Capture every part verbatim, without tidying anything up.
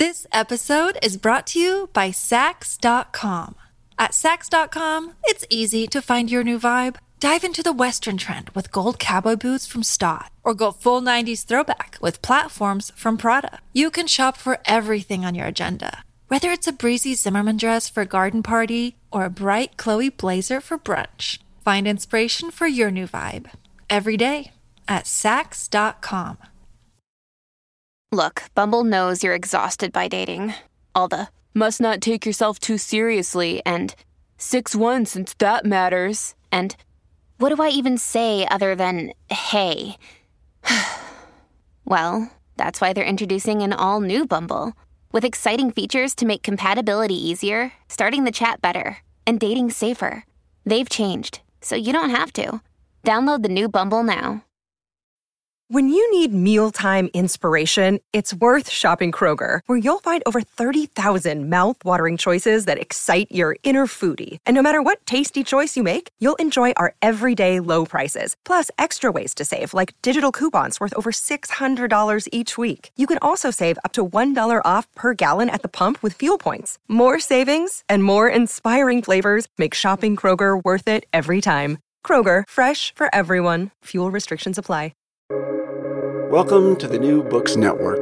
This episode is brought to you by Sax dot com. At Sax dot com, it's easy to find your new vibe. Dive into the Western trend with gold cowboy boots from Stott, or go full nineties throwback with platforms from Prada. You can shop for everything on your agenda, whether it's a breezy Zimmermann dress for a garden party or a bright Chloe blazer for brunch. Find inspiration for your new vibe every day at Sax dot com. Look, Bumble knows you're exhausted by dating. All the must not take yourself too seriously and six one since that matters. And what do I even say other than hey? Well, that's why they're introducing an all-new Bumble with exciting features to make compatibility easier, starting the chat better, and dating safer. They've changed, so you don't have to. Download the new Bumble now. When you need mealtime inspiration, it's worth shopping Kroger, where you'll find over thirty thousand mouth-watering choices that excite your inner foodie. And no matter what tasty choice you make, you'll enjoy our everyday low prices, plus extra ways to save, like digital coupons worth over six hundred dollars each week. You can also save up to one dollar off per gallon at the pump with fuel points. More savings and more inspiring flavors make shopping Kroger worth it every time. Kroger, fresh for everyone. Fuel restrictions apply. Welcome to the New Books Network.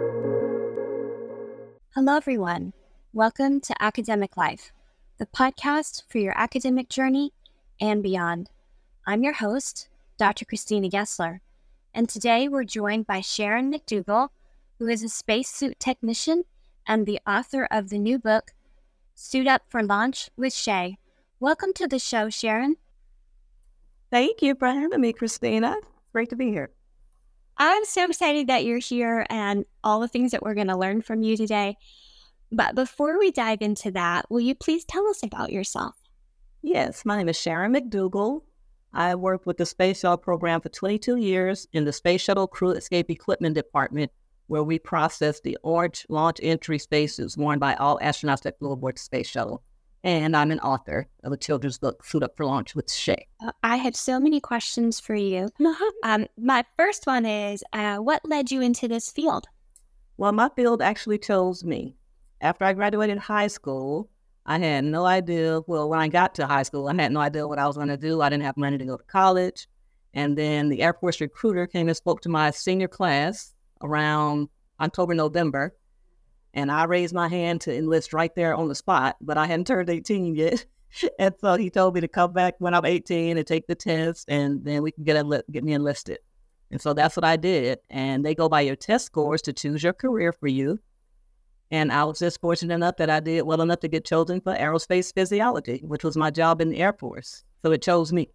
Hello, everyone. Welcome to Academic Life, the podcast for your academic journey and beyond. I'm your host, Doctor Christina Gessler, and today we're joined by Sharon McDougall, who is a spacesuit technician and the author of the new book, Suit Up for Launch with Shay. Welcome to the show, Sharon. Thank you for having me, Christina. Great to be here. I'm so excited that you're here and all the things that we're going to learn from you today. But before we dive into that, will you please tell us about yourself? Yes, my name is Sharon McDougall. I worked with the Space Shuttle program for twenty-two years in the Space Shuttle Crew Escape Equipment Department, where we process the orange launch entry spacesuits worn by all astronauts that flew aboard the Space Shuttle. And I'm an author of a children's book, Suit Up for Launch with Shay. Uh, I have so many questions for you. um, my first one is, uh, what led you into this field? Well, my field actually chose me. After I graduated high school, I had no idea, well, when I got to high school, I had no idea what I was going to do. I didn't have money to go to college. And then the Air Force recruiter came and spoke to my senior class around October, November. And I raised my hand to enlist right there on the spot, but I hadn't turned eighteen yet. And so he told me to come back when I'm eighteen and take the test, and then we can get enli- get me enlisted. And so that's what I did. And they go by your test scores to choose your career for you. And I was just fortunate enough that I did well enough to get chosen for aerospace physiology, which was my job in the Air Force. So it chose me.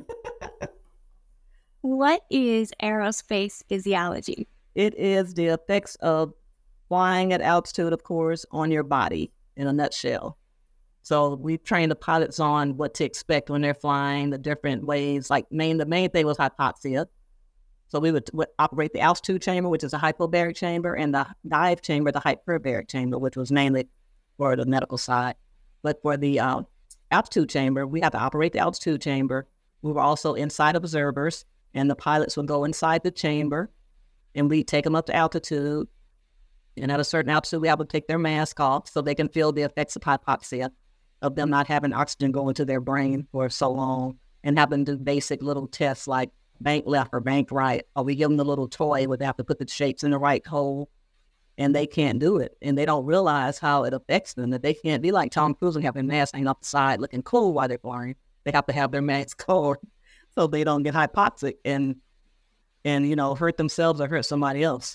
What is aerospace physiology? It is the effects of flying at altitude, of course, on your body in a nutshell. So we train the pilots on what to expect when they're flying, the different ways. Like main, the main thing was hypoxia. So we would, would operate the altitude chamber, which is a hypobaric chamber, and the dive chamber, the hyperbaric chamber, which was mainly for the medical side. But for the uh, altitude chamber, we had to operate the altitude chamber. We were also inside observers, and the pilots would go inside the chamber, and we'd take them up to altitude. And at a certain altitude, we have to take their mask off so they can feel the effects of hypoxia, of them not having oxygen go into their brain for so long, and having to do basic little tests like bank left or bank right. Or we give them the little toy where they have to put the shapes in the right hole, and they can't do it. And they don't realize how it affects them, that they can't be like Tom Cruise and have their mask hanging off the side looking cool while they're flying. They have to have their mask on so they don't get hypoxic and, and you know, hurt themselves or hurt somebody else.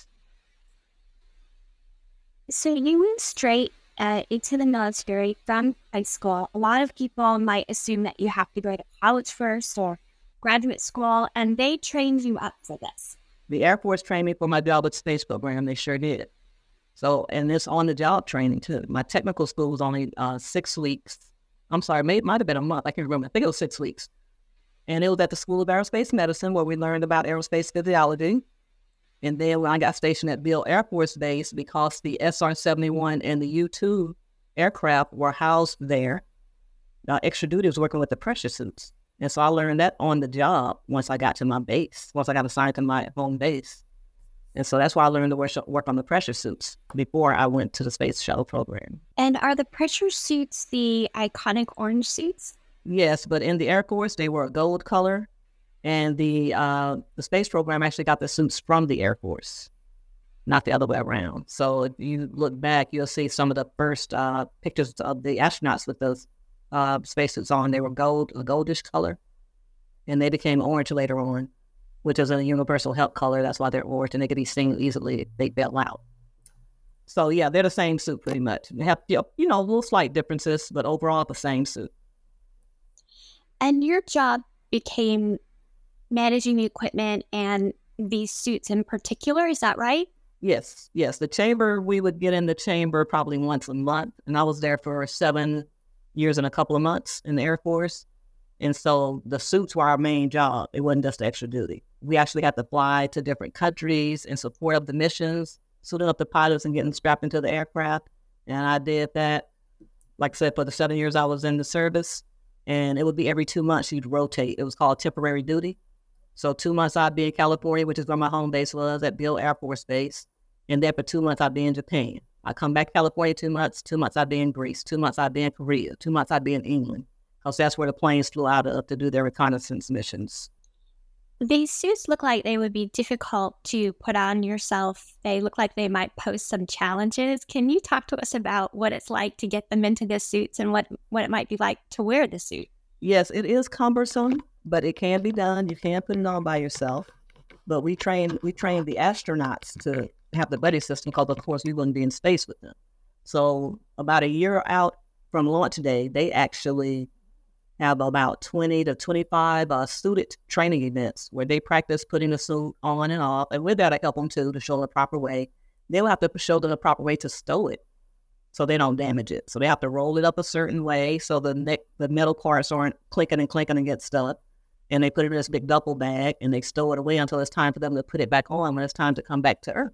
So you went straight uh, into the military from high school. A lot of people might assume that you have to go to college first or graduate school, and they trained you up for this. The Air Force trained me for my job at the space program. They sure did. So, and it's on-the-job training, too. My technical school was only uh, six weeks. I'm sorry, it might have been a month. I can't remember. I think it was six weeks. And it was at the School of Aerospace Medicine where we learned about aerospace physiology. And then when I got stationed at Beale Air Force Base, because the S R seventy-one and the U two aircraft were housed there, uh, extra duty was working with the pressure suits. And so I learned that on the job once I got to my base, once I got assigned to my home base. And so that's why I learned to work, work on the pressure suits before I went to the space shuttle program. And are the pressure suits the iconic orange suits? Yes, but in the Air Force, they were a gold color. And the uh, the space program actually got the suits from the Air Force, not the other way around. So if you look back, you'll see some of the first uh, pictures of the astronauts with those uh, spacesuits on. They were gold, a goldish color, and they became orange later on, which is a universal health color. That's why they're orange, and they could be seen easily if they fell out. So yeah, they're the same suit pretty much. They have, you know, you know, little slight differences, but overall the same suit. And your job became managing the equipment and these suits in particular, is that right? Yes, yes. The chamber, we would get in the chamber probably once a month, and I was there for seven years and a couple of months in the Air Force. And so the suits were our main job. It wasn't just extra duty. We actually had to fly to different countries in support of the missions, suiting up the pilots and getting strapped into the aircraft. And I did that, like I said, for the seven years I was in the service. And it would be every two months you'd rotate. It was called temporary duty. So two months I'd be in California, which is where my home base was, at Beale Air Force Base. And then for two months I'd be in Japan. I'd come back to California two months, two months I'd be in Greece, two months I'd be in Korea, two months I'd be in England, because that's where the planes flew out of to do their reconnaissance missions. These suits look like they would be difficult to put on yourself. They look like they might pose some challenges. Can you talk to us about what it's like to get them into the suits and what, what it might be like to wear the suit? Yes, it is cumbersome, but it can be done. You can put it on by yourself. But we train we train the astronauts to have the buddy system, because of course we wouldn't be in space with them. So about a year out from launch day, they actually have about twenty to twenty-five uh, suited training events where they practice putting the suit on and off. And with that, I help them too to show them the proper way. They'll have to show them the proper way to stow it so they don't damage it. So they have to roll it up a certain way so the neck, the metal parts aren't clinking and clinking and get stuck. And they put it in this big duffel bag and they stow it away until it's time for them to put it back on when it's time to come back to Earth.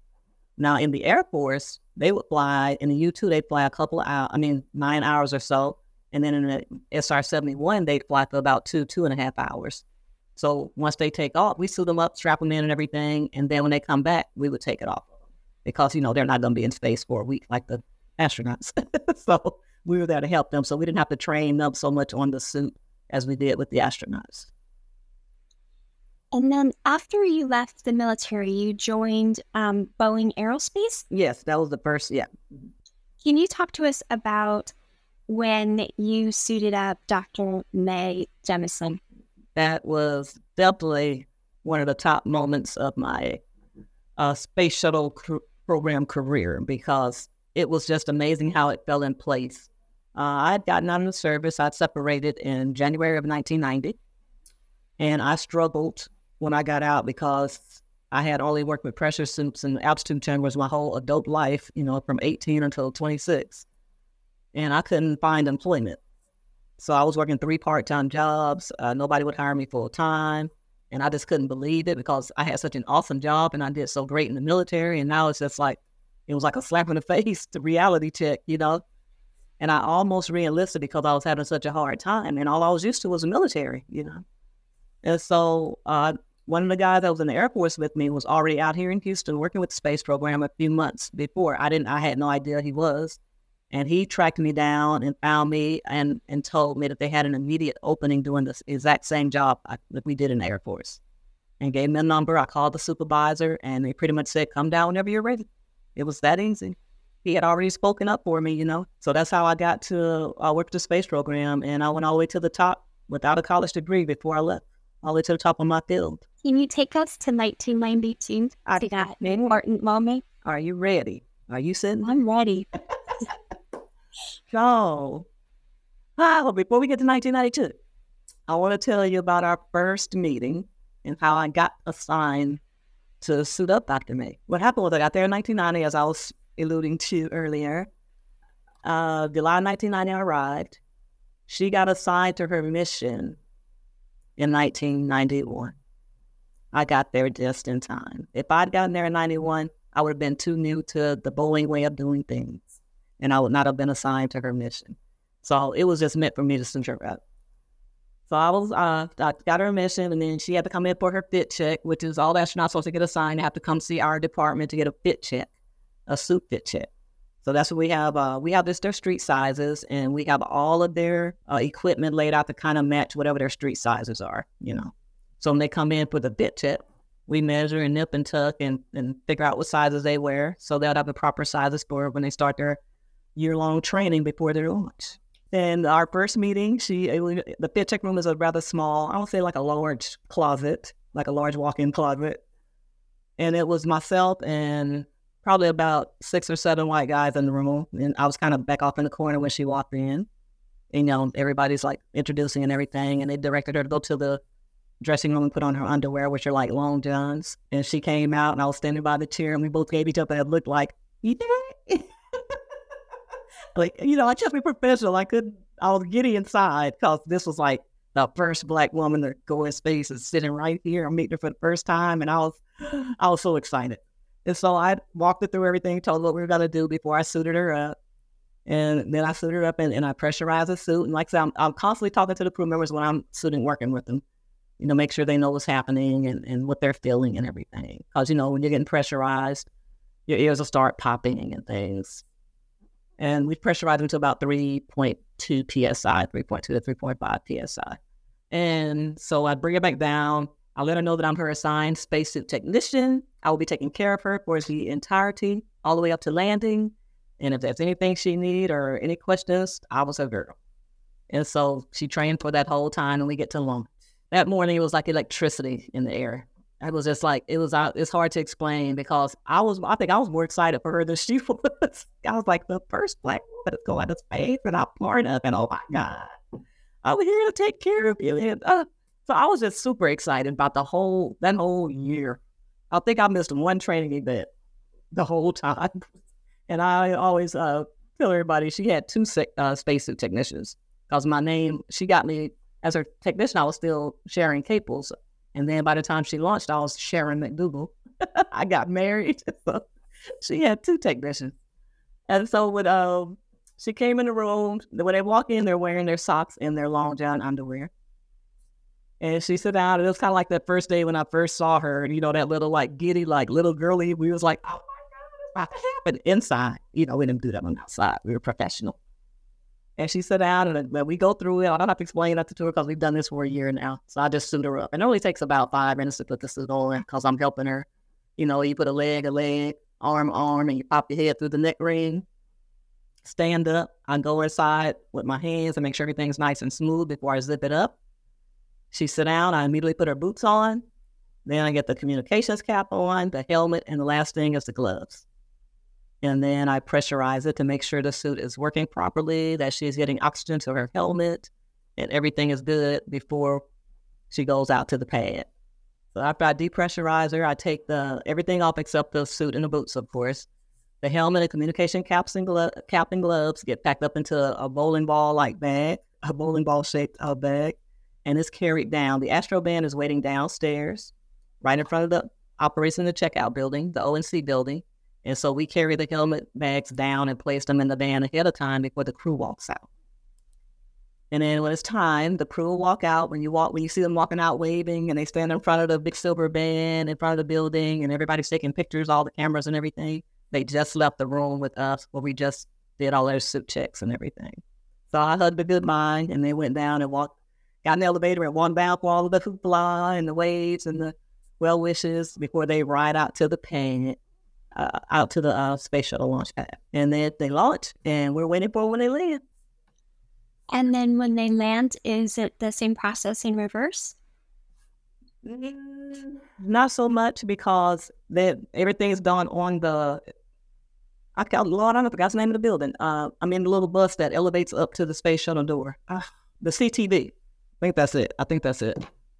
Now, in the Air Force, they would fly, in the U two, they'd fly a couple of hours, I mean, nine hours or so. And then in the S R seventy-one, they'd fly for about two, two and a half hours. So once they take off, we suit them up, strap them in and everything. And then when they come back, we would take it off. Because, you know, they're not going to be in space for a week like the astronauts. So we were there to help them. So we didn't have to train them so much on the suit as we did with the astronauts. And then after you left the military, you joined um, Boeing Aerospace? Yes, that was the first, yeah. Can you talk to us about when you suited up Doctor Mae Jemison? That was definitely one of the top moments of my uh, space shuttle cr- program career, because it was just amazing how it fell in place. Uh, I'd gotten out of the service. I'd separated in January of nineteen ninety. And I struggled when I got out because I had only worked with pressure suits and altitude chambers my whole adult life, you know, from eighteen until twenty-six. And I couldn't find employment. So I was working three part-time jobs. Uh, nobody would hire me full-time. And I just couldn't believe it because I had such an awesome job and I did so great in the military. And now it's just like, it was like a slap in the face, the reality check, you know. And I almost re-enlisted because I was having such a hard time. And all I was used to was the military, you know. And so uh, one of the guys that was in the Air Force with me was already out here in Houston working with the space program a few months before. I didn't, I had no idea he was. And he tracked me down and found me and, and told me that they had an immediate opening doing this exact same job I, that we did in the Air Force. And gave me a number. I called the supervisor and they pretty much said, come down whenever you're ready. It was that easy. He had already spoken up for me, you know. So that's how I got to uh, work the space program. And I went all the way to the top without a college degree before I left, all the way to the top of my field. Can you take us to nineteen ninety-two? I to that important moment? Are you ready? Are you sitting? I'm ready. So, ah, before we get to nineteen ninety-two, I want to tell you about our first meeting and how I got assigned to suit up Doctor Mae. What happened was I got there in nineteen ninety, as I was alluding to earlier. Uh, July nineteen ninety, I arrived. She got assigned to her mission in nineteen ninety-one. I got there just in time. If I'd gotten there in ninety-one, I would have been too new to the Boeing way of doing things, and I would not have been assigned to her mission. So it was just meant for me to suit her up. So I was, uh, I got her admission, and then she had to come in for her fit check, which is all astronauts supposed to get assigned. They have to come see our department to get a fit check, a suit fit check. So that's what we have. Uh, we have this, their street sizes, and we have all of their uh, equipment laid out to kind of match whatever their street sizes are, you know. So when they come in for the fit check, we measure and nip and tuck and, and figure out what sizes they wear. So they'll have the proper sizes for when they start their year-long training before their launch. And our first meeting, she the fit check room is a rather small, I would say like a large closet, like a large walk-in closet. And it was myself and probably about six or seven white guys in the room. And I was kind of back off in the corner when she walked in. And, you know, everybody's like introducing and everything. And they directed her to go to the dressing room and put on her underwear, which are like long johns. And she came out and I was standing by the chair and we both gave each other a look like, you did it? Like, you know, I just be professional. I couldn't, I was giddy inside because this was like the first Black woman to go in space and sitting right here. I'm meeting her for the first time. And I was, I was so excited. And so I walked her through everything, told her what we were going to do before I suited her up. And then I suited her up and, and I pressurized the suit. And like I said, I'm, I'm constantly talking to the crew members when I'm suiting, working with them, you know, make sure they know what's happening and, and what they're feeling and everything. Because, you know, when you're getting pressurized, your ears will start popping and things. And we pressurized them to about three point two P S I, three point two to three point five P S I. And so I bring her back down. I let her know that I'm her assigned spacesuit technician. I will be taking care of her for the entirety, all the way up to landing. And if there's anything she need or any questions, I was her girl. And so she trained for that whole time, and we get to launch. That morning, it was like electricity in the air. It was just like, it was, it's hard to explain because I was, I think I was more excited for her than she was. I was like the first Black woman to go out of space and I'm part of, and oh my God, I'm here to take care of you. And uh, so I was just super excited about the whole, that whole year. I think I missed one training event the whole time. And I always uh, tell everybody she had two uh, spacesuit technicians because my name, she got me as her technician. I was still Sharon Caples. And then by the time she launched, I was Sharon McDougal. I got married. So she had two technicians. And so when um, she came in the room, when they walk in, they're wearing their socks and their long john underwear. And she sat down, and it was kind of like that first day when I first saw her, you know, that little like giddy, like little girly. We was like, oh my God, it's about to happen. Inside, you know, we didn't do that on the outside. We were professional. And she sat down, and when we go through it, I don't have to explain that to her because we've done this for a year now. So I just suit her up. And it only takes about five minutes to put the suit on because I'm helping her. You know, you put a leg, a leg, arm, arm, and you pop your head through the neck ring. Stand up. I go inside with my hands and make sure everything's nice and smooth before I zip it up. She sit down. I immediately put her boots on. Then I get the communications cap on, the helmet, and the last thing is the gloves. And then I pressurize it to make sure the suit is working properly, that she's getting oxygen to her helmet, and everything is good before she goes out to the pad. So after I depressurize her, I take the everything off except the suit and the boots, of course. The helmet and communication caps and glo- cap and gloves get packed up into a bowling ball-like bag, a bowling ball-shaped uh, bag, and it's carried down. The Astro Band is waiting downstairs, right in front of the Operations and Checkout building, the O N C building. And so we carry the helmet bags down and place them in the van ahead of time before the crew walks out. And then when it's time, the crew will walk out. When you walk, when you see them walking out waving, and they stand in front of the big silver van in front of the building, and everybody's taking pictures, all the cameras and everything. They just left the room with us where we just did all their suit checks and everything. So I hugged a goodbye, and they went down and walked, got in the elevator and walked down for all of the hoopla and the waves and the well wishes before they ride out to the pad. Uh, out to the uh, space shuttle launch pad. And then they launch, and we're waiting for when they land. And then when they land, is it the same process in reverse? Mm, not so much because they, everything's done on the, I call Lord, I don't forgot the name of the building. Uh, I'm in the little bus that elevates up to the space shuttle door. Uh, the C T V. I think that's it. I think that's it.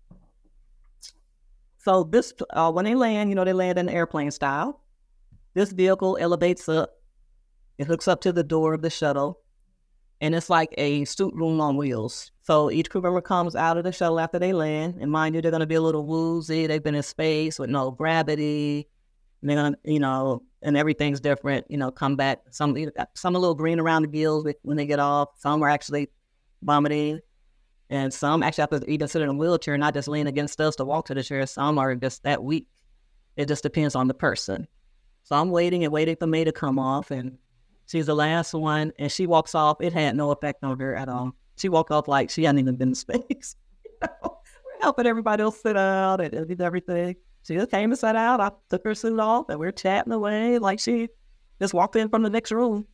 So this, uh, when they land, you know, they land in airplane style. This vehicle elevates up. It hooks up to the door of the shuttle, and it's like a suit room on wheels. So each crew member comes out of the shuttle after they land, and mind you, they're going to be a little woozy. They've been in space with no gravity. And they're going to, you know, and everything's different, you know, come back. Some some a little green around the gills when they get off. Some are actually vomiting. And some actually have to even sit in a wheelchair, not just lean against us to walk to the chair. Some are just that weak. It just depends on the person. So I'm waiting and waiting for May to come off, and she's the last one, and she walks off. It had no effect on her at all. She walked off like she hadn't even been in space. You know? We're helping everybody else sit out and, and everything. She just came and sat out. I took her suit off, and we we're chatting away like she just walked in from the next room.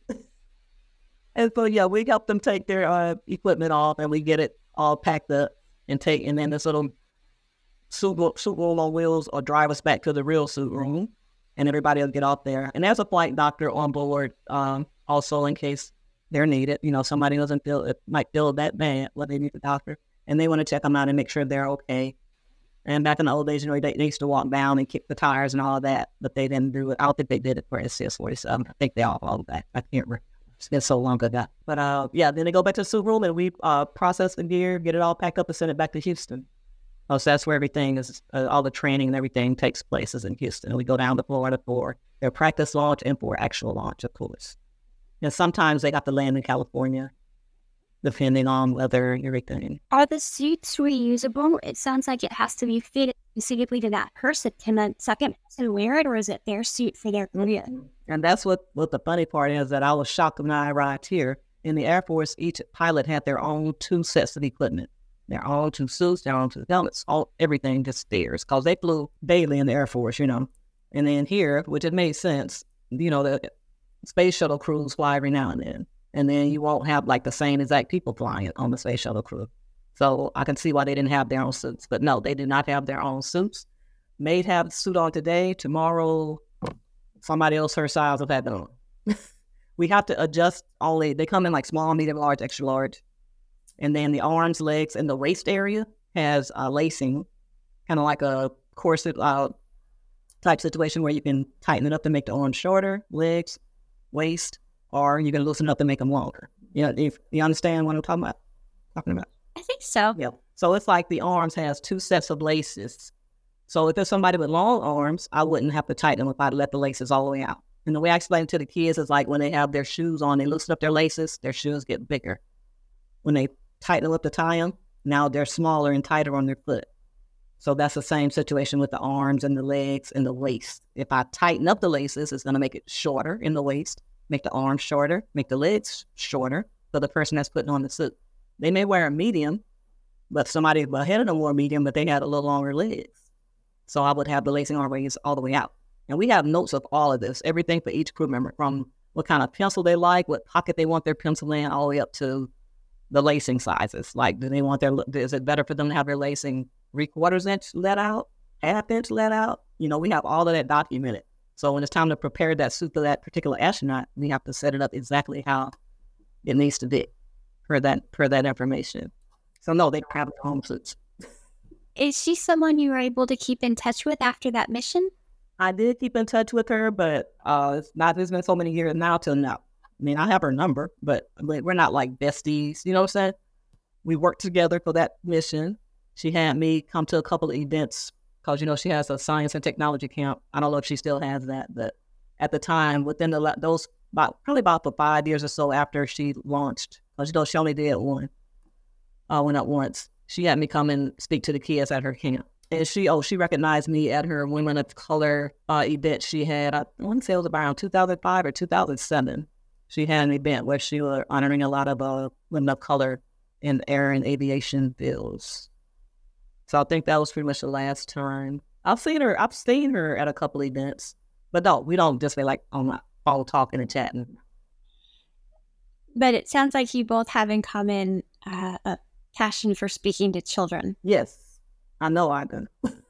And so, yeah, we help them take their uh, equipment off, and we get it all packed up and take, and then this little suit, suit roll on wheels or drive us back to the real suit room, and everybody will get off there. And there's a flight doctor on board um, also in case they're needed. You know, somebody doesn't feel, it might feel that bad, what they need the doctor, and they want to check them out and make sure they're okay. And back in the old days, you know, they, they used to walk down and kick the tires and all of that, but they didn't do it. I don't think they did it for S C S forty-seven. I think they all followed that. I can't remember. It's been so long ago. But uh, yeah, then they go back to the suit room and we uh, process the gear, get it all packed up and send it back to Houston. Oh, so that's where everything is, uh, all the training and everything takes place is in Houston. And we go down to Florida for their practice launch and for actual launch, of course. And sometimes they have to land in California, depending on weather and everything. Are the suits reusable? It sounds like it has to be fitted specifically to that person. Can the second person wear it, or is it their suit for their career? And that's what, what the funny part is, that I was shocked when I arrived here. In the Air Force, each pilot had their own two sets of equipment. Their own two suits, their own two helmets, all everything just theirs, because they flew daily in the Air Force, you know. And then here, which it made sense, you know, the space shuttle crews fly every now and then. And then you won't have like the same exact people flying on the space shuttle crew. So I can see why they didn't have their own suits. But no, they did not have their own suits. May have the suit on today. Tomorrow, somebody else her size will have it on. We have to adjust only, they come in like small, medium, large, extra large. And then the arms, legs, and the waist area has uh, lacing, kind of like a corset uh, type situation where you can tighten it up to make the arms shorter, legs, waist, or you can loosen up to make them longer. You know, if you understand what I'm talking about? Talking about? I think so. Yeah. So it's like the arms has two sets of laces. So if there's somebody with long arms, I wouldn't have to tighten them if I let the laces all the way out. And the way I explain it to the kids is like when they have their shoes on, they loosen up their laces, their shoes get bigger. When they tighten them up to tie them, now they're smaller and tighter on their foot. So that's the same situation with the arms and the legs and the waist. If I tighten up the laces, it's going to make it shorter in the waist, make the arms shorter, make the legs shorter for the person that's putting on the suit. They may wear a medium, but somebody ahead of them wore a medium, but they had a little longer legs. So I would have the lacing armways all the way out. And we have notes of all of this, everything for each crew member, from what kind of pencil they like, what pocket they want their pencil in, all the way up to the lacing sizes. Like, do they want their, is it better for them to have their lacing three quarters inch let out, half inch let out? You know, we have all of that documented. So when it's time to prepare that suit for that particular astronaut, we have to set it up exactly how it needs to be per that, per that information. So no, they don't have their own suits. Is she someone you were able to keep in touch with after that mission? I did keep in touch with her, but uh, it's not, it's been so many years now till now. I mean, I have her number, but we're not like besties, you know what I'm saying? We worked together for that mission. She had me come to a couple of events because, you know, she has a science and technology camp. I don't know if she still has that, but at the time, within the those, about probably about for five years or so after she launched, because, you know, she only did one, uh, went up once. She had me come and speak to the kids at her camp. And she, oh, she recognized me at her Women of Color uh, event she had. I want to say it was around two thousand five or two thousand seven. She had an event where she was honoring a lot of uh, women of color in air and aviation fields. So I think that was pretty much the last time. I've seen her, I've seen her at a couple events, but no, we don't just be like on my phone talking and chatting. But it sounds like you both have in common uh, a passion for speaking to children. Yes, I know I do.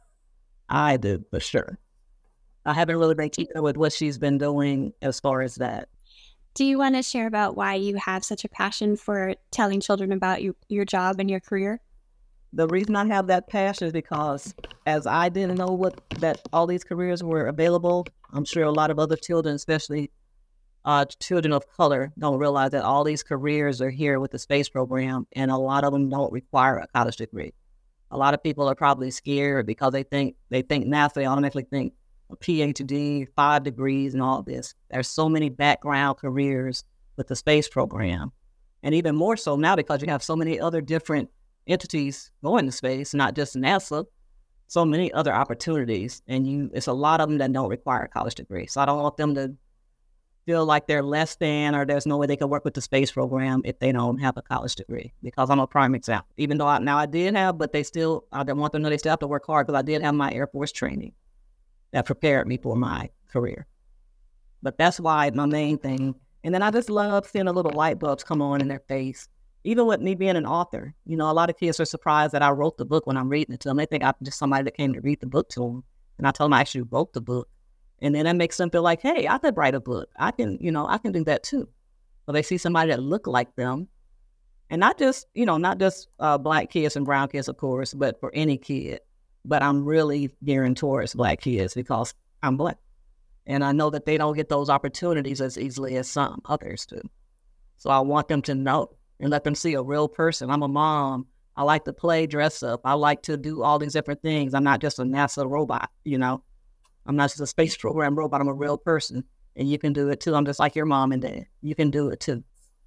I do, for sure. I haven't really been keeping with what she's been doing as far as that. Do you want to share about why you have such a passion for telling children about your, your job and your career? The reason I have that passion is because as I didn't know what that all these careers were available, I'm sure a lot of other children, especially uh, children of color, don't realize that all these careers are here with the space program, and a lot of them don't require a college degree. A lot of people are probably scared because they think they think NASA, they automatically think a P H D, five degrees, and all this. There's so many background careers with the space program, and even more so now because you have so many other different entities going to space, not just NASA. So many other opportunities, and you it's a lot of them that don't require a college degree. So I don't want them to feel like they're less than, or there's no way they can work with the space program if they don't have a college degree, because I'm a prime example. Even though I, now I did have, but they still, I don't want them to know they still have to work hard, because I did have my Air Force training that prepared me for my career. But that's why my main thing. And then I just love seeing the little light bulbs come on in their face. Even with me being an author, you know, a lot of kids are surprised that I wrote the book when I'm reading it to them. They think I'm just somebody that came to read the book to them. And I told them I actually wrote the book. And then that makes them feel like, hey, I could write a book. I can, you know, I can do that too. So they see somebody that look like them. And not just, you know, not just uh, Black kids and brown kids, of course, but for any kid. But I'm really gearing towards Black kids because I'm Black. And I know that they don't get those opportunities as easily as some others do. So I want them to know and let them see a real person. I'm a mom. I like to play, dress up. I like to do all these different things. I'm not just a NASA robot, you know. I'm not just a space program robot. I'm a real person. And you can do it too. I'm just like your mom and dad. You can do it too.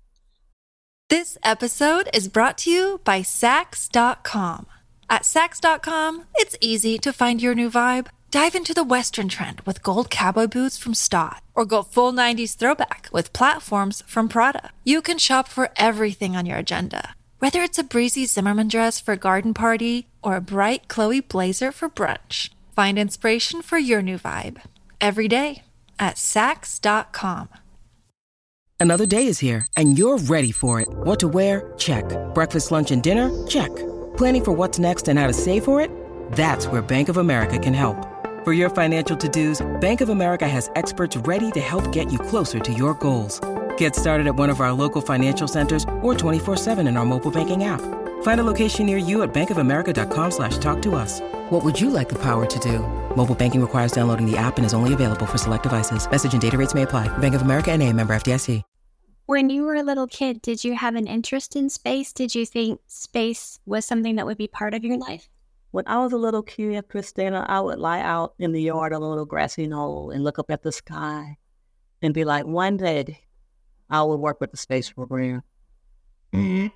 This episode is brought to you by Sax dot com. At Sax dot com, it's easy to find your new vibe. Dive into the Western trend with gold cowboy boots from Stott, or go full nineties throwback with platforms from Prada. You can shop for everything on your agenda, whether it's a breezy Zimmermann dress for a garden party or a bright Chloe blazer for brunch. Find inspiration for your new vibe every day at Sax dot com. Another day is here, and you're ready for it. What to wear? Check. Breakfast, lunch, and dinner? Check. Planning for what's next and how to save for it? That's where Bank of America can help. For your financial to-dos, Bank of America has experts ready to help get you closer to your goals. Get started at one of our local financial centers or twenty-four seven in our mobile banking app. Find a location near you at bankofamerica.com slash talk to us. What would you like the power to do? Mobile banking requires downloading the app and is only available for select devices. Message and data rates may apply. Bank of America N A, member F D I C. When you were a little kid, did you have an interest in space? Did you think space was something that would be part of your life? When I was a little kid, Christina, I would lie out in the yard on a little grassy knoll and look up at the sky and be like, one day I will work with the space program. Mm-hmm.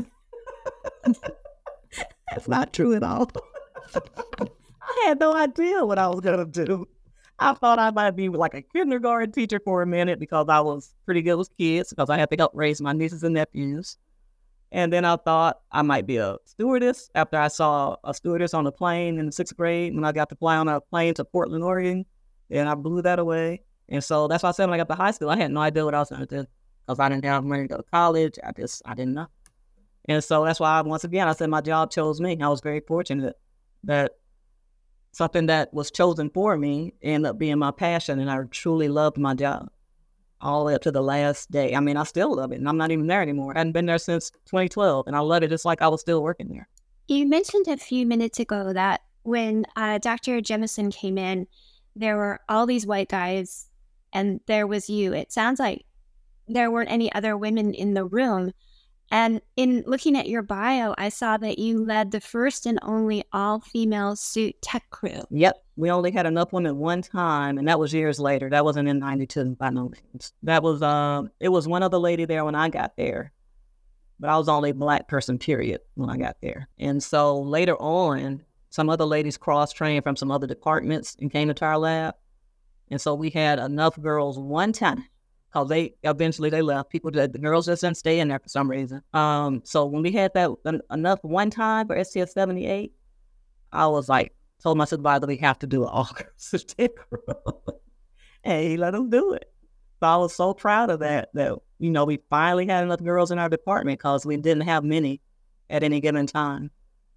That's not true at all. I had no idea what I was going to do. I thought I might be like a kindergarten teacher for a minute because I was pretty good with kids, because I had to help raise my nieces and nephews. And then I thought I might be a stewardess after I saw a stewardess on a plane in the sixth grade when I got to fly on a plane to Portland, Oregon. And I blew that away. And so that's why I said when I got to high school, I had no idea what I was going to do, because I didn't have money to go to college. I just, I didn't know. And so that's why, once again, I said my job chose me. I was very fortunate that something that was chosen for me ended up being my passion, and I truly loved my job all the way up to the last day. I mean, I still love it, and I'm not even there anymore. I hadn't been there since twenty twelve, and I love it just like I was still working there. You mentioned a few minutes ago that when uh, Doctor Jemison came in, there were all these white guys, and there was you. It sounds like there weren't any other women in the room. And in looking at your bio, I saw that you led the first and only all-female suit tech crew. Yep. We only had enough women one time, and that was years later. That wasn't in ninety-two by no means. That was, um, it was one other lady there when I got there. But I was the only Black person, period, when I got there. And so later on, some other ladies cross-trained from some other departments and came to our lab. And so we had enough girls one time. Because they eventually they left. People, the girls just didn't stay in there for some reason. Um, so when we had that en- enough one time for S T S seventy-eight, I was like, told my supervisor we have to do an all girls tech crew, and he let them do it. So I was so proud of that. That you know we finally had enough girls in our department because we didn't have many at any given time.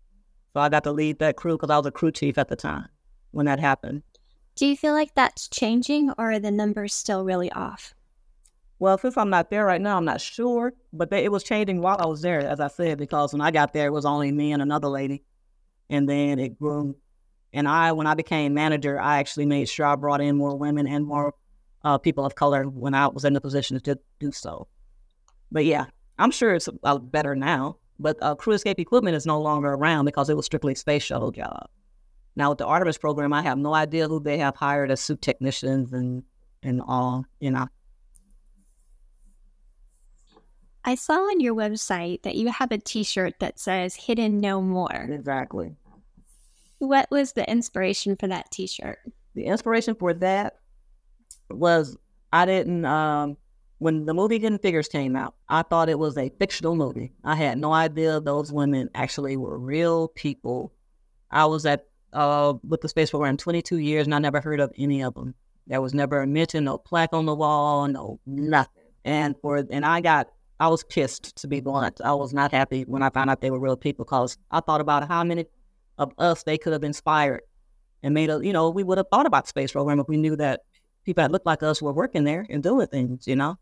So I got to lead that crew because I was a crew chief at the time when that happened. Do you feel like that's changing, or are the numbers still really off? Well, since I'm not there right now, I'm not sure. But they, it was changing while I was there, as I said, because when I got there, it was only me and another lady. And then it grew. And I, when I became manager, I actually made sure I brought in more women and more uh, people of color when I was in the position to do so. But yeah, I'm sure it's uh, better now. But uh, crew escape equipment is no longer around because it was strictly a space shuttle job. Now with the Artemis program, I have no idea who they have hired as suit technicians and, and all, you know. I saw on your website that you have a t-shirt that says Hidden No More. Exactly. What was the inspiration for that t-shirt? The inspiration for that was I didn't, um, when the movie Hidden Figures came out, I thought it was a fictional movie. I had no idea those women actually were real people. I was at uh, with the space program twenty-two years, and I never heard of any of them. There was never a mention, no plaque on the wall, no nothing. And for and I got, I was pissed, to be blunt. I was not happy when I found out they were real people, because I thought about how many of us they could have inspired and made a, you know, we would have thought about the space program if we knew that people that looked like us were working there and doing things, you know.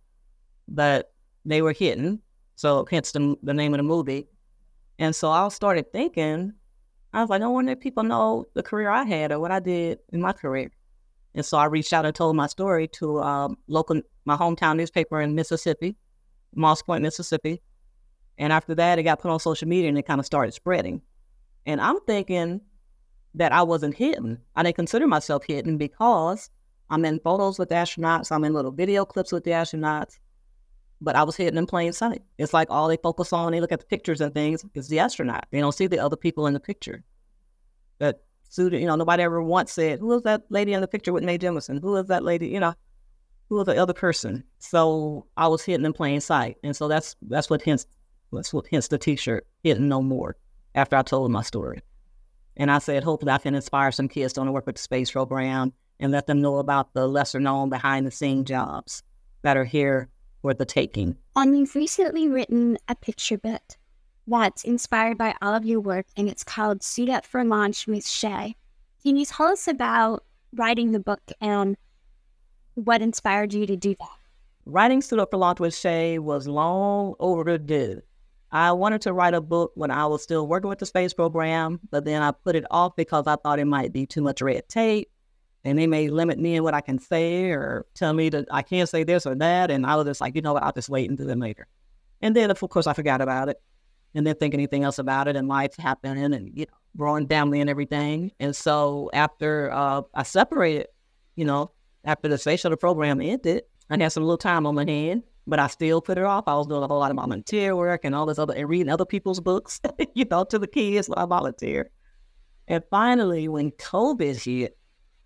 But they were hidden, so hence the, the name of the movie. And so I started thinking, I was like, no wonder people know the career I had or what I did in my career. And so I reached out and told my story to um, local, my hometown newspaper in Mississippi, Moss Point, Mississippi. And after that, it got put on social media and it kind of started spreading. And I'm thinking that I wasn't hidden. I didn't consider myself hidden because I'm in photos with the astronauts. I'm in little video clips with the astronauts. But I was hidden in plain sight. It's like all they focus on, they look at the pictures and things, is the astronaut. They don't see the other people in the picture. That student, you know, nobody ever once said, who is that lady in the picture with Mae Jemison? Who is that lady, you know, who is the other person? So I was hidden in plain sight. And so that's that's what hence that's what hence the t-shirt, Hidden No More, after I told my story. And I said, hopefully I can inspire some kids to want to work with the space program and let them know about the lesser known behind the scene jobs that are here for the taking. And you've recently written a picture book that's inspired by all of your work, and it's called Suit Up for Launch with Shay. Can you tell us about writing the book and what inspired you to do that? Writing Suit Up for Launch with Shay was long overdue. I wanted to write a book when I was still working with the space program, but then I put it off because I thought it might be too much red tape. And they may limit me in what I can say or tell me that I can't say this or that. And I was just like, you know what, I'll just wait until then later. And then, of course, I forgot about it and didn't think anything else about it. And life happened and, you know, growing family and everything. And so after uh, I separated, you know, after the space shuttle program ended, I had some little time on my hand, but I still put it off. I was doing a whole lot of volunteer work and all this other, and reading other people's books, you know, to the kids when I volunteer. And finally, when COVID hit,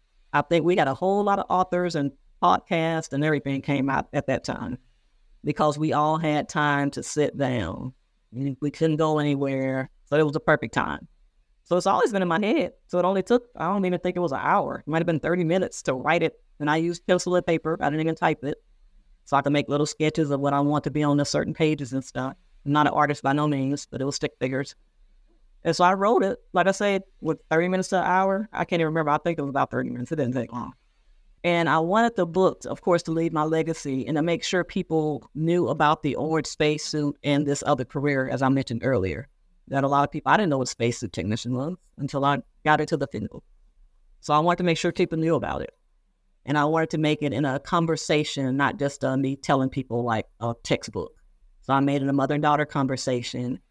I think we got a whole lot of authors and podcasts and everything came out at that time because we all had time to sit down. We couldn't go anywhere. So it was the perfect time. So it's always been in my head. So it only took, I don't even think it was an hour. It might have been thirty minutes to write it. And I used pencil and paper. I didn't even type it. So I could make little sketches of what I want to be on the certain pages and stuff. I'm not an artist by no means, but it was stick figures. And so I wrote it, like I said, with thirty minutes to an hour. I can't even remember. I think it was about thirty minutes. It didn't take long. And I wanted the book, of course, to leave my legacy and to make sure people knew about the orange spacesuit and this other career, as I mentioned earlier, that a lot of people, I didn't know what a spacesuit technician was until I got into the field. So I wanted to make sure people knew about it. And I wanted to make it in a conversation, not just uh, me telling people like a textbook. So I made it a mother and daughter conversation.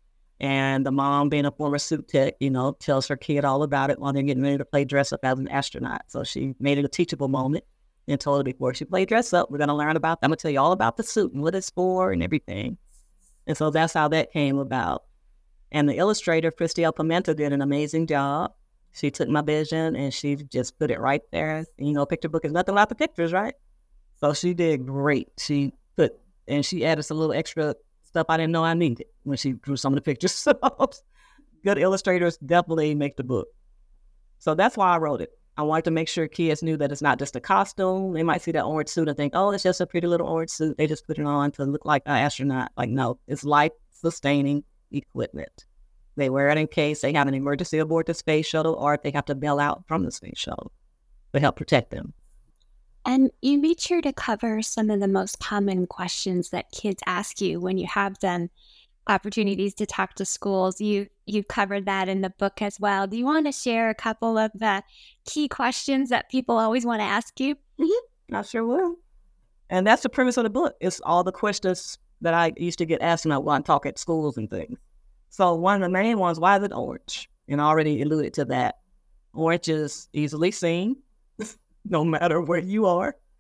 And the mom, being a former suit tech, you know, tells her kid all about it while they're getting ready to play dress up as an astronaut. So she made it a teachable moment and told her before she played dress up, we're going to learn about, I'm going to tell you all about the suit and what it's for and everything. And so that's how that came about. And the illustrator, Christy Pimenta, did an amazing job. She took my vision and she just put it right there. You know, picture book is nothing like the pictures, right? So she did great. She put, and she added some little extra stuff I didn't know I needed when she drew some of the pictures. So good illustrators definitely make the book. So that's why I wrote it. I wanted to make sure kids knew that it's not just a costume. They might see that orange suit and think, oh, it's just a pretty little orange suit. They just put it on to look like an astronaut. Like, no, it's life-sustaining equipment. They wear it in case they have an emergency aboard the space shuttle or if they have to bail out from the space shuttle to help protect them. And you made sure to cover some of the most common questions that kids ask you when you have done opportunities to talk to schools. You you covered that in the book as well. Do you want to share a couple of the key questions that people always want to ask you? Mm-hmm. I sure will. And that's the premise of the book. It's all the questions that I used to get asked when I talk at schools and things. So one of the main ones, why is it orange? And I already alluded to that. Orange is easily seen, no matter where you are.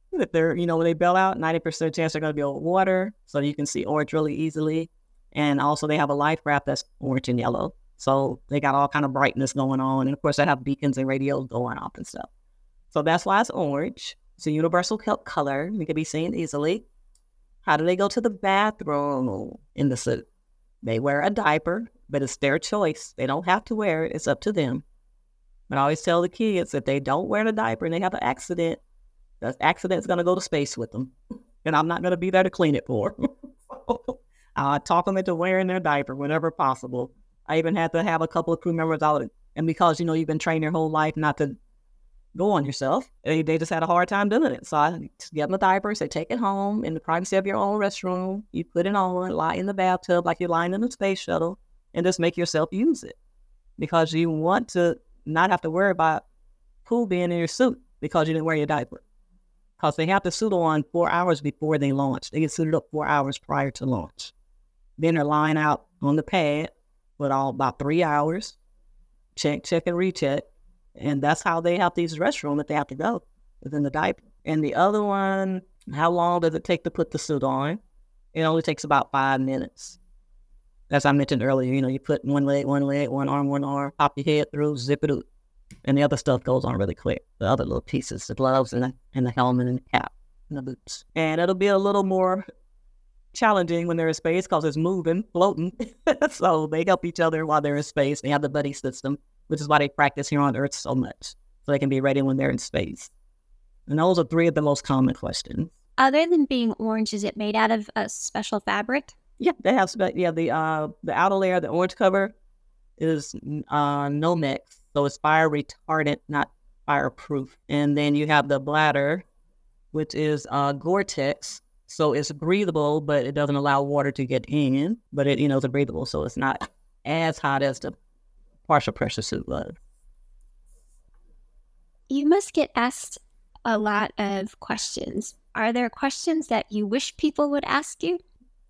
If they're, you know, when they bail out, ninety percent chance they're going to be over water, so you can see orange really easily. And also they have a life raft that's orange and yellow. So they got all kind of brightness going on. And of course they have beacons and radios going off and stuff. So that's why it's orange. It's a universal color. It can be seen easily. How do they go to the bathroom in the suit? They wear a diaper, but it's their choice. They don't have to wear it. It's up to them. But I always tell the kids, if they don't wear the diaper and they have an accident, the accident's going to go to space with them. And I'm not going to be there to clean it for them. So I talk them into wearing their diaper whenever possible. I even had to have a couple of crew members out. And because, you know, you've been trained your whole life not to go on yourself, they, they just had a hard time doing it. So I get them a diaper, say, take it home in the privacy of your own restroom. You put it on, lie in the bathtub like you're lying in a space shuttle, and just make yourself use it. Because you want to not have to worry about poo being in your suit because you didn't wear your diaper. Because they have the suit on four hours before they launch. They get suited up four hours prior to launch. Then they're lying out on the pad for all about three hours. Check, check, and recheck. And that's how they have these restrooms that they have to go within the diaper. And the other one, how long does it take to put the suit on? It only takes about five minutes. As I mentioned earlier, you know, you put one leg, one leg, one arm, one arm, pop your head through, zip it up. And the other stuff goes on really quick. The other little pieces, the gloves and the, and the helmet and the cap and the boots. And it'll be a little more challenging when they're in space because it's moving, floating. So they help each other while they're in space. They have the buddy system, which is why they practice here on Earth so much. So they can be ready when they're in space. And those are three of the most common questions. Other than being orange, is it made out of a special fabric? Yeah, they have, yeah, the uh, the outer layer, the orange cover, is uh, Nomex. So it's fire retardant, not fireproof. And then you have the bladder, which is uh, Gore-Tex. So it's breathable, but it doesn't allow water to get in. But it, you know, it's breathable, so it's not as hot as the partial pressure suit was. You must get asked a lot of questions. Are there questions that you wish people would ask you?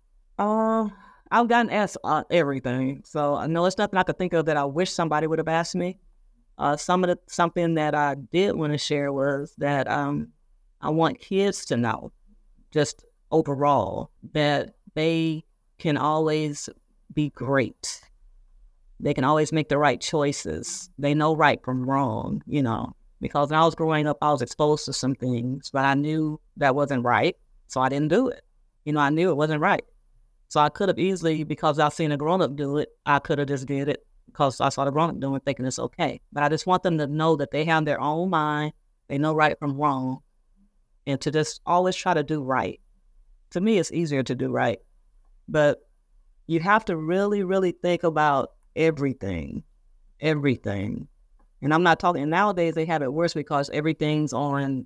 Uh, I've gotten asked uh, everything. So I know it's nothing I could think of that I wish somebody would have asked me. Uh, some of the something that I did want to share was that um, I want kids to know, just overall, that they can always be great. They can always make the right choices. They know right from wrong, you know, because when I was growing up, I was exposed to some things, but I knew that wasn't right, so I didn't do it. You know, I knew it wasn't right. So I could have easily, because I seen a grown-up do it, I could have just did it because I saw the grown-up doing it, thinking it's okay. But I just want them to know that they have their own mind, they know right from wrong, and to just always try to do right. To me, it's easier to do right. But you have to really, really think about everything, everything. And I'm not talking, and nowadays they have it worse because everything's on,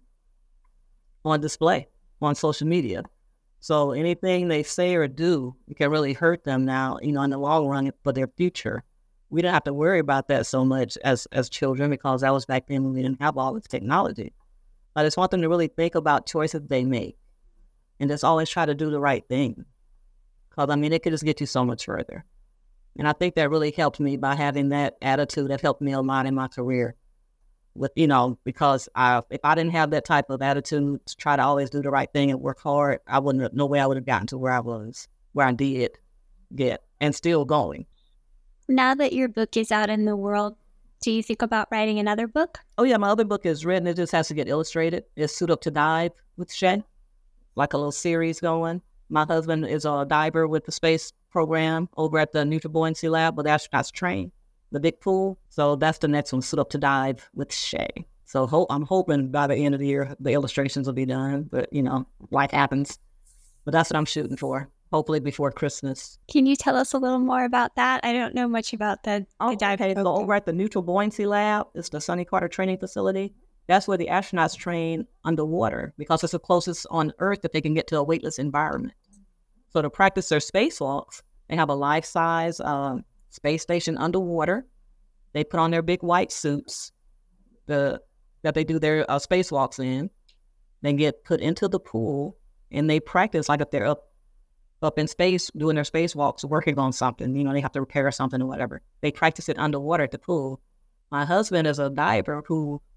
on display, on social media. So anything they say or do, it can really hurt them now, you know, in the long run for their future. We don't have to worry about that so much as, as children because that was back then when we didn't have all this technology. I just want them to really think about choices they make and just always try to do the right thing. Because, I mean, it could just get you so much further. And I think that really helped me by having that attitude. That helped me a lot in my career. With, you know, because I, if I didn't have that type of attitude to try to always do the right thing and work hard, I wouldn't have, no way I would have gotten to where I was, where I did get, and still going. Now that your book is out in the world, do you think about writing another book? Oh, yeah, my other book is written. It just has to get illustrated. It's Suit Up to Dive with Shay, like a little series going. My husband is a diver with the space program over at the Neutral Buoyancy Lab with astronauts trained, the big pool. So that's the next one, Suit Up to Dive with Shay. So ho- I'm hoping by the end of the year, the illustrations will be done, but, you know, life happens. But that's what I'm shooting for, hopefully before Christmas. Can you tell us a little more about that? I don't know much about the, oh, the dive okay, program. So over at the Neutral Buoyancy Lab, it's the Sonny Carter Training Facility. That's where the astronauts train underwater because it's the closest on Earth that they can get to a weightless environment. So to practice their spacewalks, they have a life-size uh, space station underwater. They put on their big white suits the, that they do their uh, spacewalks in. They get put into the pool, and they practice like if they're up up in space doing their spacewalks, working on something. You know, they have to repair something or whatever. They practice it underwater at the pool. My husband is a diver who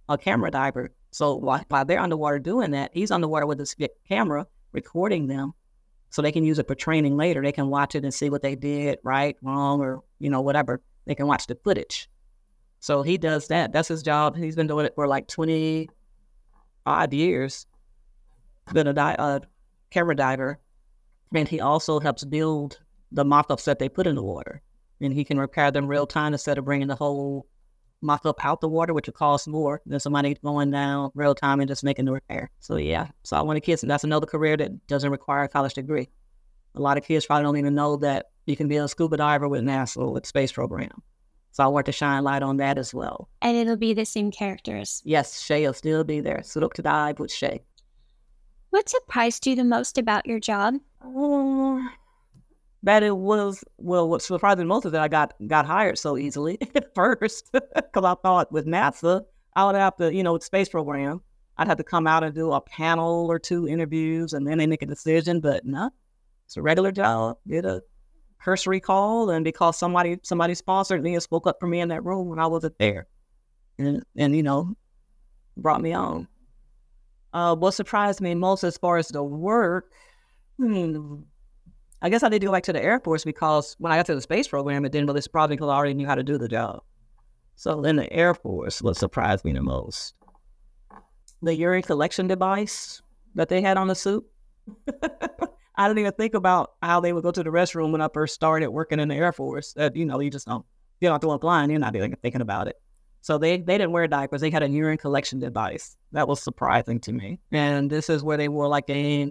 a camera diver. So while, while they're underwater doing that, he's underwater with his camera recording them so they can use it for training later. They can watch it and see what they did right, wrong, or, you know, whatever. They can watch the footage. So he does that. That's his job. He's been doing it for like twenty odd years. He's been a di- uh, camera diver. And he also helps build the mock-ups that they put in the water. And he can repair them real time instead of bringing the whole mock-up out the water, which would cost more than somebody going down real time and just making the repair. So yeah, so I want to kids, and that's another career that doesn't require a college degree. A lot of kids probably don't even know that you can be a scuba diver with NASA, with space program. So I want to shine light on that as well. And it'll be the same characters. Yes, Shay will still be there. So look to dive with Shay. What surprised you the most about your job? Uh, that it was, well, what surprised me most is that I got, got hired so easily at first. Because I thought with NASA, I would have to, you know, with space program, I'd have to come out and do a panel or two interviews and then they make a decision. But no, it's a regular job. Did a cursory call, and because somebody somebody sponsored me and spoke up for me in that room when I wasn't there, and and you know, brought me on. Uh, what surprised me most as far as the work, hmm, I guess I need to go back to the Air Force, because when I got to the space program, it didn't really surprise me because I already knew how to do the job. So in the Air Force, what surprised me the most, the urine collection device that they had on the suit. I didn't even think about how they would go to the restroom when I first started working in the Air Force. That, you know, you just don't, you don't have to walk line. You're not even thinking about it. So they, they didn't wear diapers. They had a urine collection device. That was surprising to me. And this is where they wore like a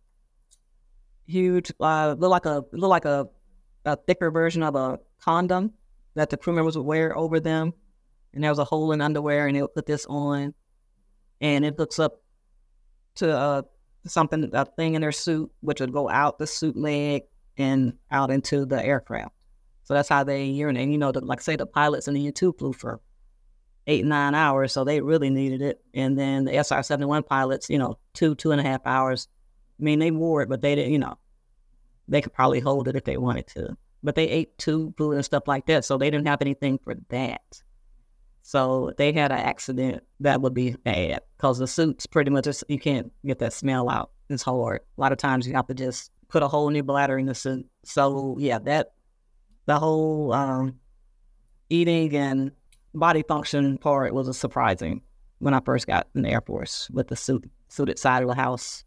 huge, uh, look like a look like a, a thicker version of a condom that the crew members would wear over them. And there was a hole in underwear, and they would put this on, and it hooks up to uh, something, a thing in their suit, which would go out the suit leg and out into the aircraft. So that's how they urinate. You know, the, like say the pilots in the U two flew for eight, nine hours, so they really needed it. And then the S R seventy-one pilots, you know, two, two and a half hours. I mean, they wore it, but they didn't, you know, they could probably hold it if they wanted to. But they ate tube food and stuff like that, so they didn't have anything for that. So if they had an accident, that would be bad, because the suit's pretty much, just, you can't get that smell out. It's hard. A lot of times you have to just put a whole new bladder in the suit. So yeah, that, the whole um, eating and body function part was a surprising when I first got in the Air Force with the suit, suited side of the house.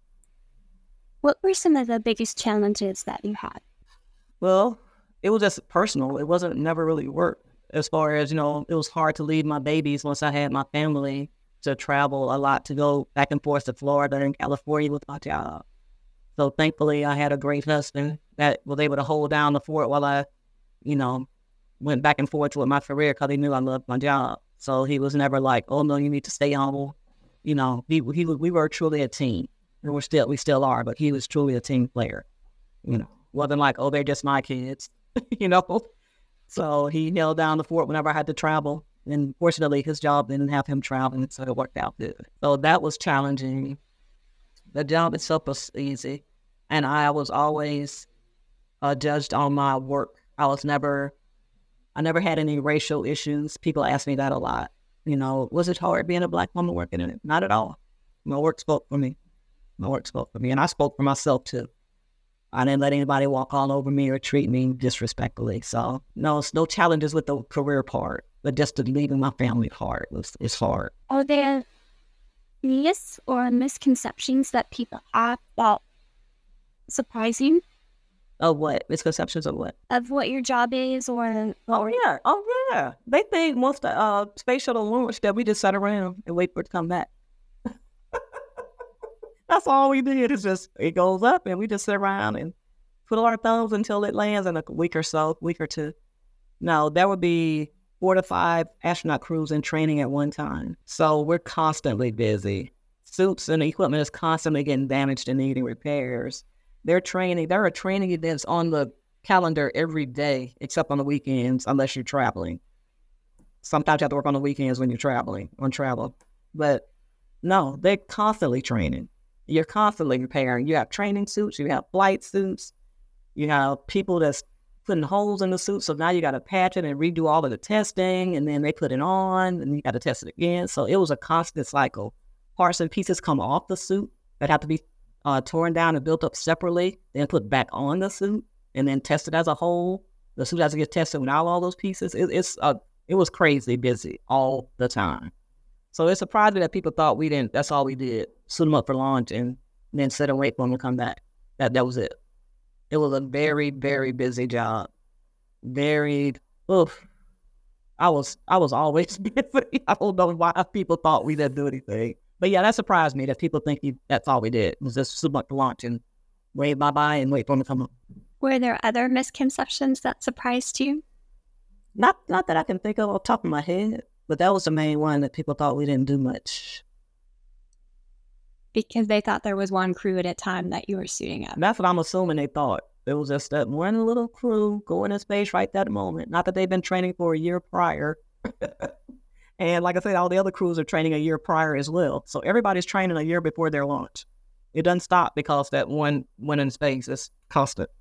What were some of the biggest challenges that you had? Well, it was just personal. It wasn't never really work. As far as, you know, it was hard to leave my babies once I had my family, to travel a lot, to go back and forth to Florida and California with my job. So thankfully, I had a great husband that was able to hold down the fort while I, you know, went back and forth with my career, because he knew I loved my job. So he was never like, oh, no, you need to stay home. You know, he, he we were truly a team. And we're still, we still are, but he was truly a team player. You know, wasn't like, oh, they're just my kids, you know. So he held down the fort whenever I had to travel. And fortunately, his job didn't have him traveling, so it worked out good. So that was challenging. The job itself was easy. And I was always uh, judged on my work. I was never, I never had any racial issues. People ask me that a lot. You know, was it hard being a Black woman working in it? Not at all. My work spoke for me. My work spoke for me. And I spoke for myself, too. I didn't let anybody walk all over me or treat me disrespectfully. So no, no challenges with the career part, but just the leaving my family part was is hard. Are there myths or misconceptions that people have about surprising? Of what? Misconceptions of what? Of what your job is, or oh yeah, oh yeah. They think most of uh space shuttle launch that we just sat around and wait for it to come back. That's all we did, is just, it goes up and we just sit around and twiddle our thumbs until it lands in a week or so, week or two. No, there would be four to five astronaut crews in training at one time. So we're constantly busy. Suits and equipment is constantly getting damaged and needing repairs. They're training, there are training events on the calendar every day, except on the weekends, unless you're traveling. Sometimes you have to work on the weekends when you're traveling, on travel. But no, they're constantly training. You're constantly repairing. You have training suits, you have flight suits, you have people that's putting holes in the suit. So now you got to patch it and redo all of the testing. And then they put it on and you got to test it again. So it was a constant cycle. Parts and pieces come off the suit that have to be uh, torn down and built up separately, then put back on the suit and then tested as a whole. The suit has to get tested without all those pieces. It, it's uh, it was crazy busy all the time. So it's surprising that people thought we didn't, that's all we did, suit them up for launch and then sit and wait for them to come back. That that was it. It was a very, very busy job. Very, oof. I was I was always busy. I don't know why people thought we didn't do anything. But yeah, that surprised me that people think you, that's all we did, was just suit them up for launch and wave bye-bye and wait for them to come up. Were there other misconceptions that surprised you? Not not that I can think of off the top of my head, but that was the main one, that people thought we didn't do much. Because they thought there was one crew at a time that you were suiting up. And that's what I'm assuming they thought. It was just that one little crew going in space right that moment. Not that they've been training for a year prior. And like I said, all the other crews are training a year prior as well. So everybody's training a year before their launch. It doesn't stop because that one went in space. It's constant.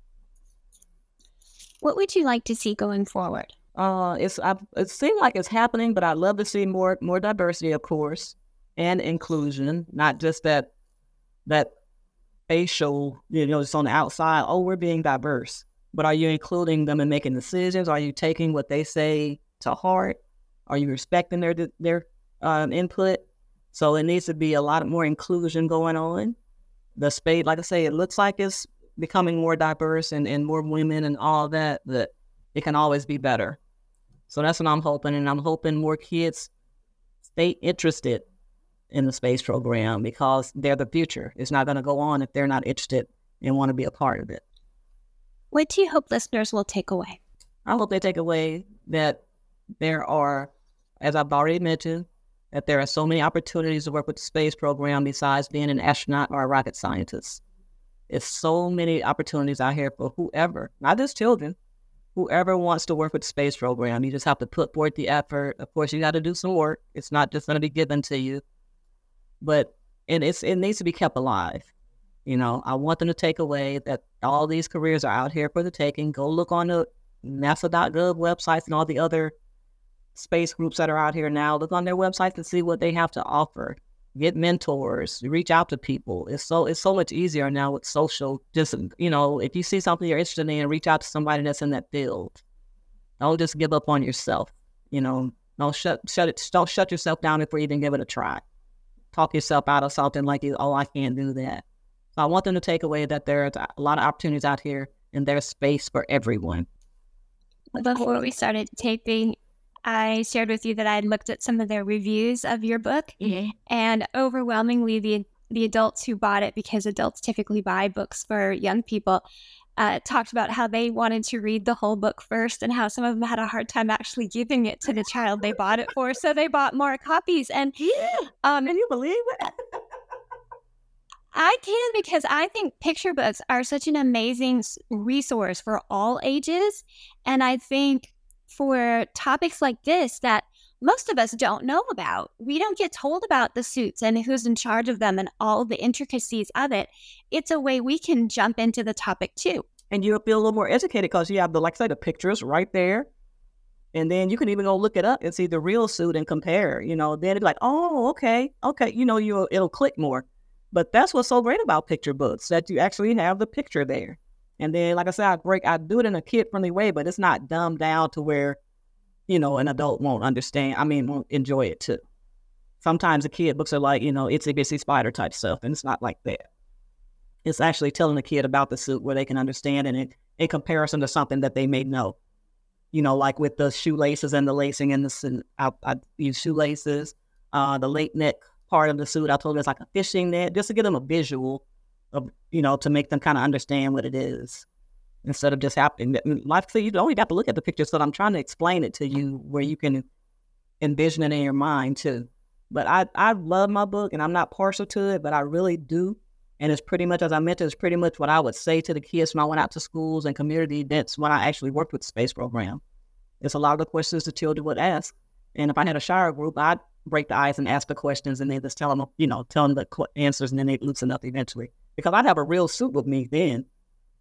What would you like to see going forward? Uh, it's I, it seems like it's happening, but I'd love to see more more diversity, of course, and inclusion. Not just that that facial, you know, it's on the outside. Oh, we're being diverse, but are you including them in making decisions? Are you taking what they say to heart? Are you respecting their their um, input? So it needs to be a lot more inclusion going on. The space, like I say, it looks like it's becoming more diverse and, and more women and all that, but it can always be better. So that's what I'm hoping. And I'm hoping more kids stay interested in the space program because they're the future. It's not going to go on if they're not interested and want to be a part of it. What do you hope listeners will take away? I hope they take away that there are, as I've already mentioned, that there are so many opportunities to work with the space program besides being an astronaut or a rocket scientist. It's so many opportunities out here for whoever, not just children, whoever wants to work with the space program. You just have to put forth the effort. Of course, you got to do some work. It's not just going to be given to you. But and it's it needs to be kept alive. You know, I want them to take away that all these careers are out here for the taking. Go look on the NASA dot gov websites and all the other space groups that are out here now. Look on their websites to see what they have to offer. Get mentors, reach out to people. It's so it's so much easier now with social. Just, you know, if you see something you're interested in, reach out to somebody that's in that field. Don't just give up on yourself. You know, don't shut shut it. Don't shut yourself down before you even give it a try. Talk yourself out of something like, oh, I can't do that. So I want them to take away that there's a lot of opportunities out here and there's space for everyone. Before we started taping, I shared with you that I had looked at some of their reviews of your book, mm-hmm. and overwhelmingly the the adults who bought it, because adults typically buy books for young people, uh, talked about how they wanted to read the whole book first and how some of them had a hard time actually giving it to the child they bought it for, so they bought more copies. And yeah, um, can you believe it? I can, because I think picture books are such an amazing resource for all ages, and I think for topics like this that most of us don't know about. We don't get told about the suits and who's in charge of them and all the intricacies of it. It's a way we can jump into the topic too. And you'll feel a little more educated because you have the, like I say, the pictures right there. And then you can even go look it up and see the real suit and compare, you know, then it'd be like, oh, okay, okay. You know, you it'll click more. But that's what's so great about picture books, that you actually have the picture there. And then, like I said, I break, I do it in a kid-friendly way, but it's not dumbed down to where, you know, an adult won't understand. I mean, won't enjoy it too. Sometimes the kid books are like, you know, Itsy Bitsy Spider type stuff, and it's not like that. It's actually telling the kid about the suit where they can understand it in, in comparison to something that they may know. You know, like with the shoelaces and the lacing and the, I, I use shoelaces, uh, the late neck part of the suit. I told them it's like a fishing net, just to give them a visual of, you know, to make them kind of understand what it is instead of just happening. Like I say, you don't even have to look at the picture, so I'm trying to explain it to you where you can envision it in your mind too. But I, I love my book and I'm not partial to it, but I really do. And it's pretty much, as I mentioned, it's pretty much what I would say to the kids when I went out to schools and community events when I actually worked with the space program. It's a lot of the questions the children would ask. And if I had a shower group, I'd break the ice and ask the questions and they just tell them, you know, tell them the qu- answers, and then they'd loosen up eventually. Because I'd have a real suit with me then.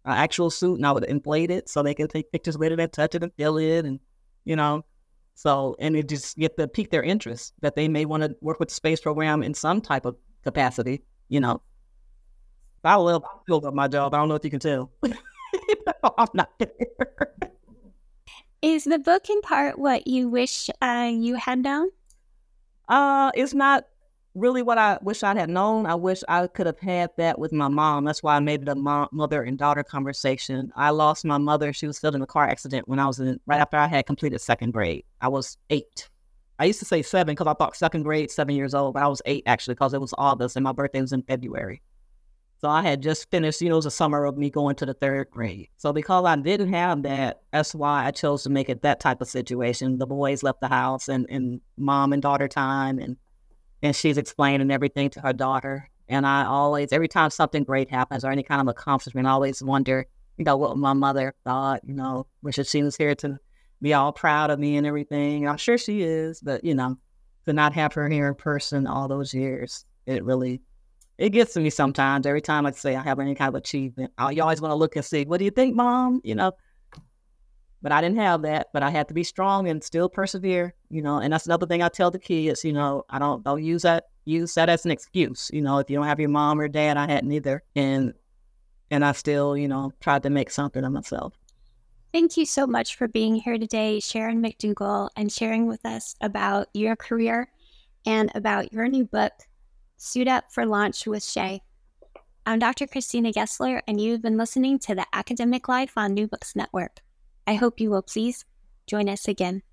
an actual suit and I would inflate it so they can take pictures with it and touch it and feel it and, you know. So, and it just get to pique their interest that they may want to work with the space program in some type of capacity, you know. I love feel about my job. I don't know if you can tell. I'm not there. Is the book in part what you wish uh, you had known? Uh, it's not really what I wish I had known. I wish I could have had that with my mom. That's why I made it a mom, mother and daughter conversation. I lost my mother. She was killed in a car accident when I was in, right after I had completed second grade. I was eight. I used to say seven because I thought second grade, seven years old, but I was eight actually because it was August and my birthday was in February. So I had just finished, you know, it was a summer of me going to the third grade. So because I didn't have that, that's why I chose to make it that type of situation. The boys left the house and, and mom and daughter time and And she's explaining everything to her daughter. And I always, every time something great happens or any kind of accomplishment, I always wonder, you know, what my mother thought, you know, wish that she was here to be all proud of me and everything. I'm sure she is, but, you know, to not have her here in person all those years, it really, it gets to me sometimes. Every time I say I have any kind of achievement, I, you always want to look and see, what do you think, Mom? You know, but I didn't have that, but I had to be strong and still persevere, you know, and that's another thing I tell the kids, you know, I don't, don't use that, use that as an excuse. You know, if you don't have your mom or dad, I hadn't either. And, and I still, you know, tried to make something of myself. Thank you so much for being here today, Sharon McDougall, and sharing with us about your career and about your new book, Suit Up for Launch with Shay. I'm Doctor Christina Gessler, and you've been listening to The Academic Life on New Books Network. I hope you will please join us again.